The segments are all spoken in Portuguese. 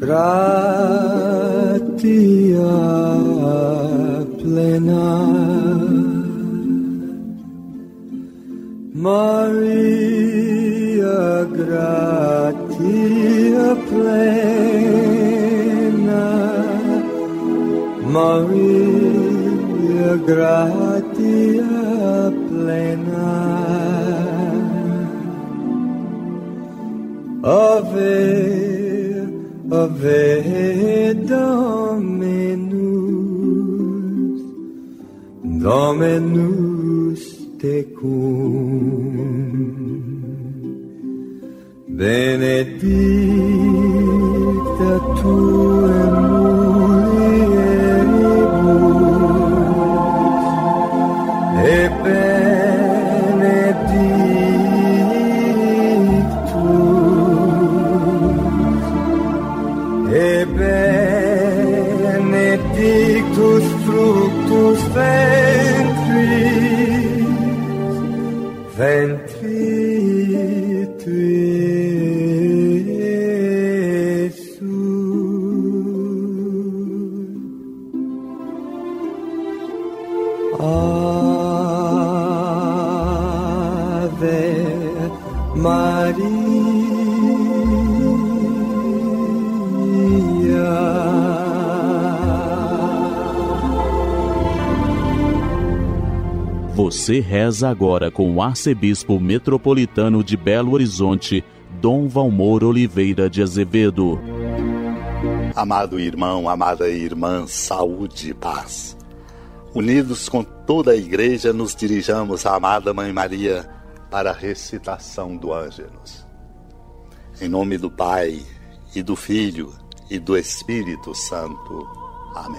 gratia plena, Maria, gratia plena, Maria, gratia plena, Ave, Ave Dominus, Dominus tecum, benedicta tu in mulieribus, et benedictus fructus ventris tui, Iesus. Ave Maria, Você reza agora com o arcebispo metropolitano de Belo Horizonte, Dom Valmor Oliveira de Azevedo. Amado irmão, amada irmã, saúde e paz. Unidos com toda a igreja, nos dirijamos à amada Mãe Maria para a recitação do Ângelus. Em nome do Pai, e do Filho, e do Espírito Santo. Amém.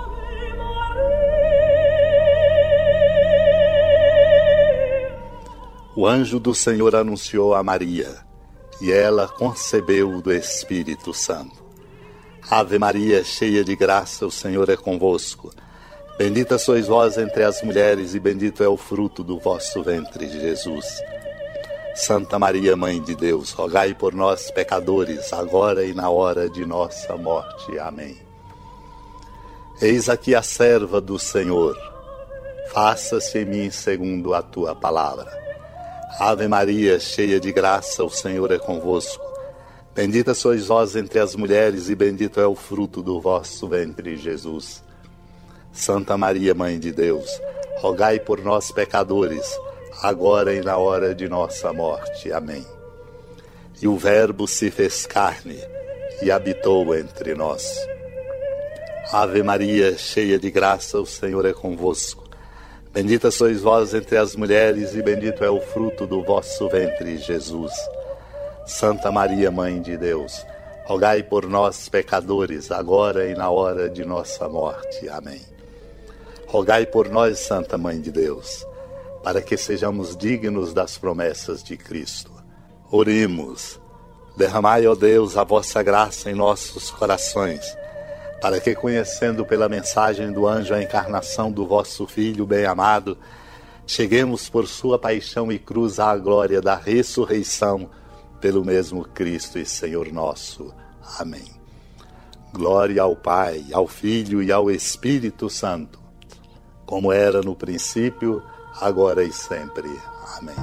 O anjo do Senhor anunciou a Maria, e ela concebeu do Espírito Santo. Ave Maria, cheia de graça, o Senhor é convosco. Bendita sois vós entre as mulheres, e bendito é o fruto do vosso ventre, Jesus. Santa Maria, Mãe de Deus, rogai por nós, pecadores, agora e na hora de nossa morte. Amém. Eis aqui a serva do Senhor. Faça-se em mim segundo a tua palavra. Ave Maria, cheia de graça, o Senhor é convosco. Bendita sois vós entre as mulheres, e bendito é o fruto do vosso ventre, Jesus. Santa Maria, Mãe de Deus, rogai por nós, pecadores, agora e na hora de nossa morte. Amém. E o Verbo se fez carne e habitou entre nós. Ave Maria, cheia de graça, o Senhor é convosco. Bendita sois vós entre as mulheres, e bendito é o fruto do vosso ventre, Jesus. Santa Maria, Mãe de Deus, rogai por nós, pecadores, agora e na hora de nossa morte. Amém. Rogai por nós, Santa Mãe de Deus, para que sejamos dignos das promessas de Cristo. Oremos. Derramai, ó Deus, a vossa graça em nossos corações, para que, conhecendo pela mensagem do anjo a encarnação do vosso Filho bem-amado, cheguemos por sua paixão e cruz à glória da ressurreição pelo mesmo Cristo e Senhor nosso. Amém. Glória ao Pai, ao Filho e ao Espírito Santo, como era no princípio, agora e sempre. Amém.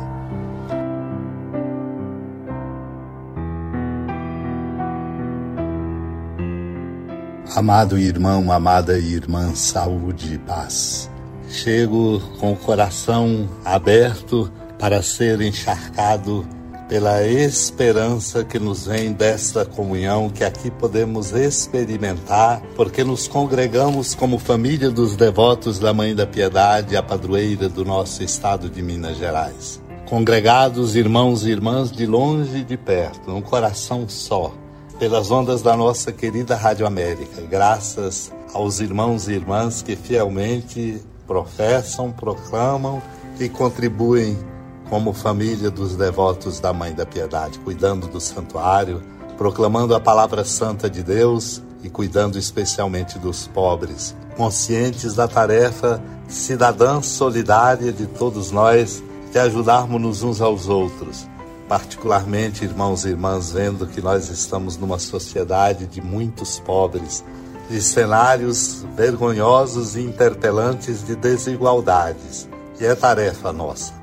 Amado irmão, amada irmã, saúde e paz. Chego com o coração aberto para ser encharcado pela esperança que nos vem desta comunhão que aqui podemos experimentar, porque nos congregamos como família dos devotos da Mãe da Piedade, a padroeira do nosso estado de Minas Gerais. Congregados irmãos e irmãs de longe e de perto, num coração só, pelas ondas da nossa querida Rádio América, graças aos irmãos e irmãs que fielmente professam, proclamam e contribuem como família dos devotos da Mãe da Piedade, cuidando do santuário, proclamando a palavra santa de Deus e cuidando especialmente dos pobres, conscientes da tarefa cidadã solidária de todos nós de ajudarmos-nos uns aos outros, particularmente, irmãos e irmãs, vendo que nós estamos numa sociedade de muitos pobres, de cenários vergonhosos e interpelantes de desigualdades. E é tarefa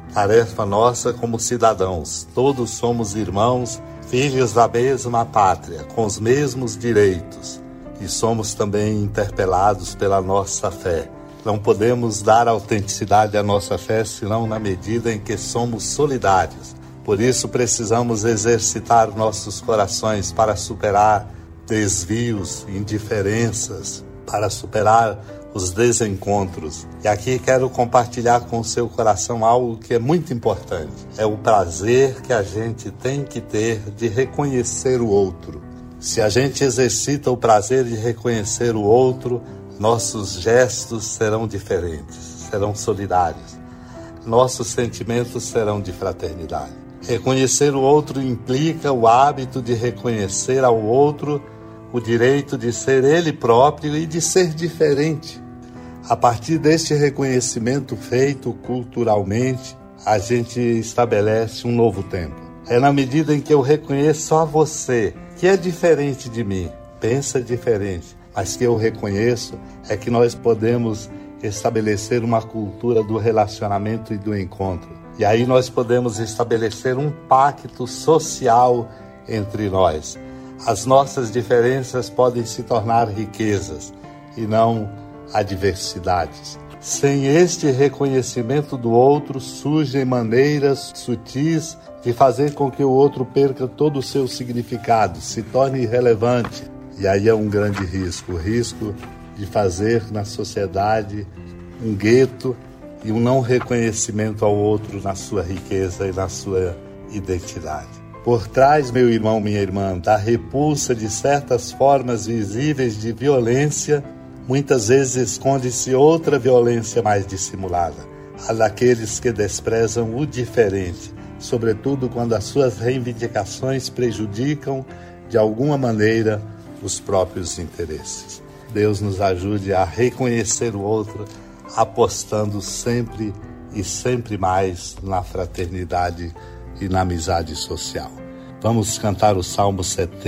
nossa como cidadãos. Todos somos irmãos, filhos da mesma pátria, com os mesmos direitos. E somos também interpelados pela nossa fé. Não podemos dar autenticidade à nossa fé senão na medida em que somos solidários. Por isso precisamos exercitar nossos corações para superar desvios, indiferenças, para superar os desencontros. E aqui quero compartilhar com o seu coração algo que é muito importante. É o prazer que a gente tem que ter de reconhecer o outro. Se a gente exercita o prazer de reconhecer o outro, nossos gestos serão diferentes, serão solidários. Nossos sentimentos serão de fraternidade. Reconhecer o outro implica o hábito de reconhecer ao outro o direito de ser ele próprio e de ser diferente. A partir deste reconhecimento feito culturalmente, a gente estabelece um novo tempo. É na medida em que eu reconheço a você, que é diferente de mim, pensa diferente, mas que eu reconheço, é que nós podemos estabelecer uma cultura do relacionamento e do encontro. E aí nós podemos estabelecer um pacto social entre nós. As nossas diferenças podem se tornar riquezas e não adversidades. Sem este reconhecimento do outro, surgem maneiras sutis de fazer com que o outro perca todo o seu significado, se torne irrelevante. E aí é um grande risco, o risco de fazer na sociedade um gueto e um não reconhecimento ao outro na sua riqueza e na sua identidade. Por trás, meu irmão, minha irmã, da repulsa de certas formas visíveis de violência, muitas vezes esconde-se outra violência mais dissimulada, a daqueles que desprezam o diferente, sobretudo quando as suas reivindicações prejudicam, de alguma maneira, os próprios interesses. Deus nos ajude a reconhecer o outro, apostando sempre e sempre mais na fraternidade e na amizade social. Vamos cantar o Salmo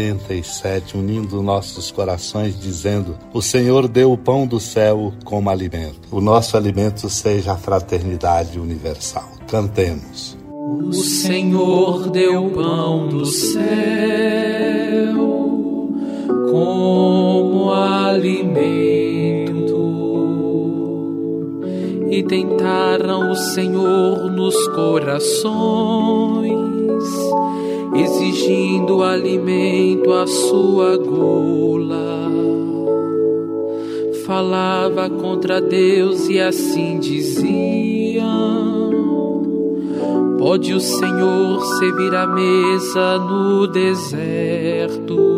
77, unindo nossos corações, dizendo: o Senhor deu o pão do céu como alimento. O nosso alimento seja a fraternidade universal. Cantemos. O Senhor deu o pão do céu como alimento, e tentaram o Senhor nos corações, exigindo alimento à sua gula. Falava contra Deus e assim diziam: pode o Senhor servir a mesa no deserto?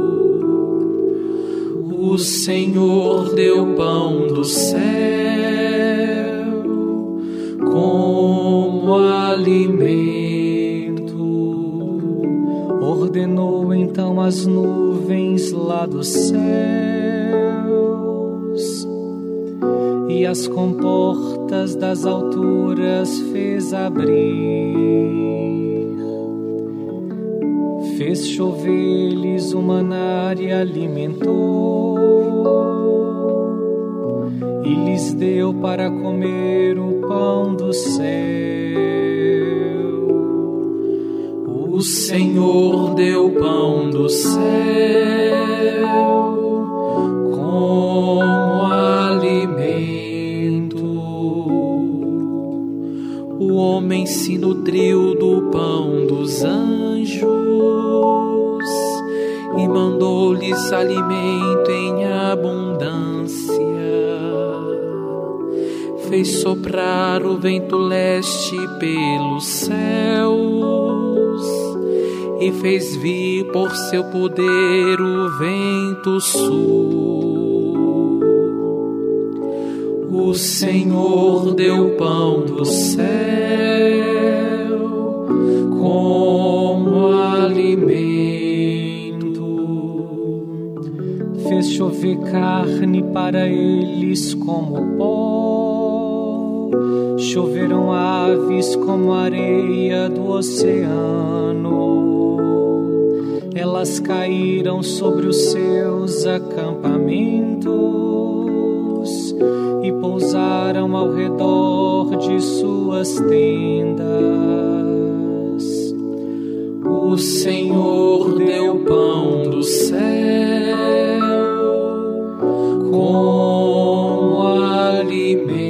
O Senhor deu pão do céu como alimento. Ordenou então as nuvens lá dos céus e as comportas das alturas fez abrir. Fez chover-lhes o maná e alimentou, e lhes deu para comer o pão do céu. O Senhor deu pão do céu como alimento. O homem se nutriu do pão dos anjos e mandou-lhes alimento em abundância. Fez soprar o vento leste pelos céus e fez vir por seu poder o vento sul. O Senhor deu pão do céu como alimento. Fez chover carne para eles como pó. Choveram aves como a areia do oceano. estrelas caíram sobre os seus acampamentos e pousaram ao redor de suas tendas. O Senhor deu pão do céu como alimento.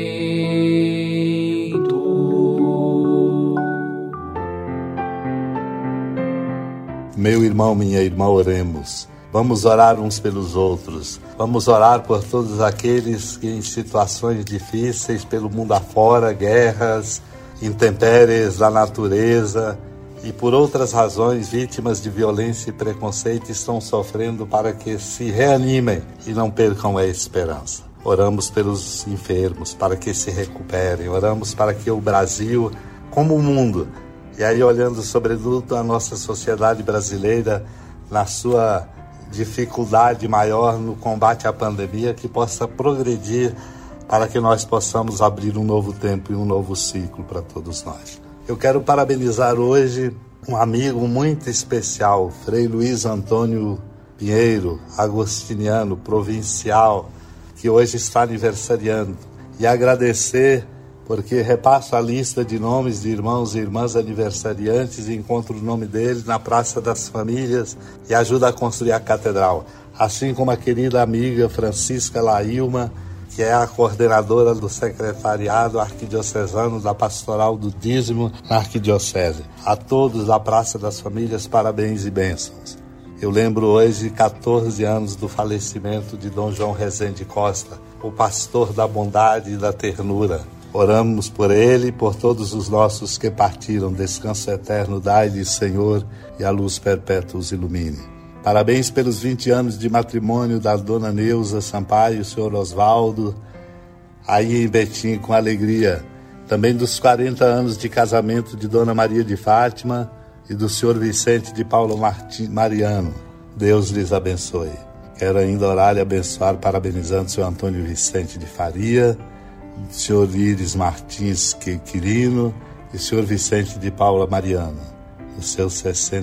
Meu irmão, minha irmã, oremos. Vamos orar uns pelos outros. Vamos orar por todos aqueles que em situações difíceis pelo mundo afora, guerras, intempéries da natureza e por outras razões, vítimas de violência e preconceito estão sofrendo, para que se reanimem e não percam a esperança. Oramos pelos enfermos, para que se recuperem. Oramos para que o Brasil, como o mundo, e aí olhando sobretudo a nossa sociedade brasileira, na sua dificuldade maior no combate à pandemia, que possa progredir para que nós possamos abrir um novo tempo e um novo ciclo para todos nós. Eu quero parabenizar hoje um amigo muito especial, Frei Luiz Antônio Pinheiro, agostiniano, provincial, que hoje está aniversariando, e agradecer porque repasso a lista de nomes de irmãos e irmãs aniversariantes e encontro o nome deles na Praça das Famílias e ajuda a construir a catedral. Assim como a querida amiga Francisca Lailma, que é a coordenadora do secretariado arquidiocesano da Pastoral do Dízimo na Arquidiocese. A todos da Praça das Famílias, parabéns e bênçãos. Eu lembro hoje 14 anos do falecimento de Dom João Rezende Costa, o pastor da bondade e da ternura. Oramos por ele e por todos os nossos que partiram. Descanso eterno dai-lhe, Senhor, e a luz perpétua os ilumine. Parabéns pelos 20 anos de matrimônio da dona Neuza Sampaio e o senhor Osvaldo, aí em Betim, com alegria. Também dos 40 anos de casamento de dona Maria de Fátima e do senhor Vicente de Paulo Mariano. Deus lhes abençoe. Quero ainda orar e abençoar, parabenizando o senhor Antônio Vicente de Faria, o senhor Íris Martins Quirino e o senhor Vicente de Paula Mariano, nos seus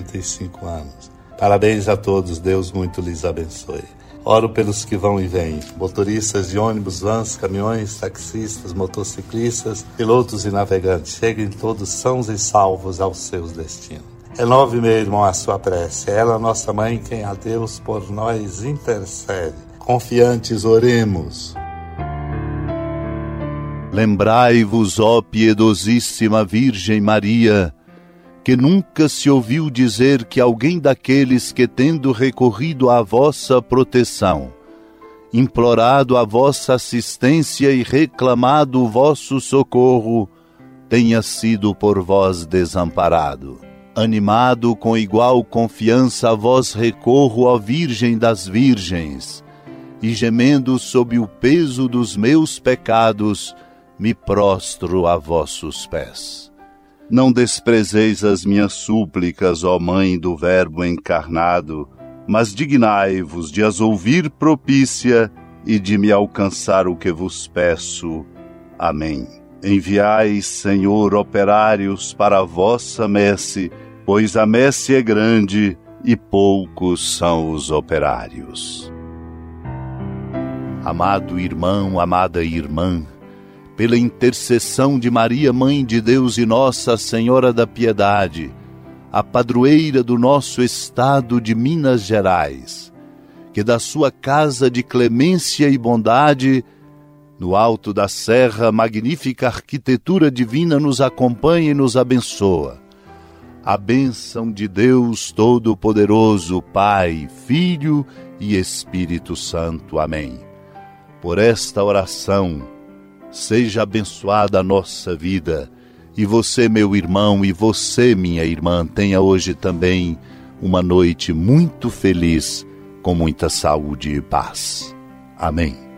65 anos. Parabéns a todos, Deus muito lhes abençoe. Oro pelos que vão e vêm, motoristas de ônibus, vans, caminhões, taxistas, motociclistas, pilotos e navegantes. Cheguem todos sãos e salvos aos seus destinos. Renove, meu irmão, a sua prece. É ela, nossa mãe, quem a Deus por nós intercede. Confiantes, oremos. Lembrai-vos, ó piedosíssima Virgem Maria, que nunca se ouviu dizer que alguém daqueles que, tendo recorrido à vossa proteção, implorado a vossa assistência e reclamado o vosso socorro, tenha sido por vós desamparado. Animado com igual confiança, a vós recorro, ó Virgem das Virgens, e gemendo sob o peso dos meus pecados, me prostro a vossos pés. Não desprezeis as minhas súplicas, ó Mãe do Verbo encarnado, mas dignai-vos de as ouvir propícia e de me alcançar o que vos peço. Amém. Enviai, Senhor, operários para a vossa messe, pois a messe é grande e poucos são os operários. Amado irmão, amada irmã, pela intercessão de Maria, Mãe de Deus e Nossa Senhora da Piedade, a padroeira do nosso estado de Minas Gerais, que da sua casa de clemência e bondade, no alto da serra, magnífica arquitetura divina nos acompanha e nos abençoa. A bênção de Deus Todo-Poderoso, Pai, Filho e Espírito Santo. Amém. Por esta oração, seja abençoada a nossa vida, e você, meu irmão, e você, minha irmã, tenha hoje também uma noite muito feliz, com muita saúde e paz. Amém.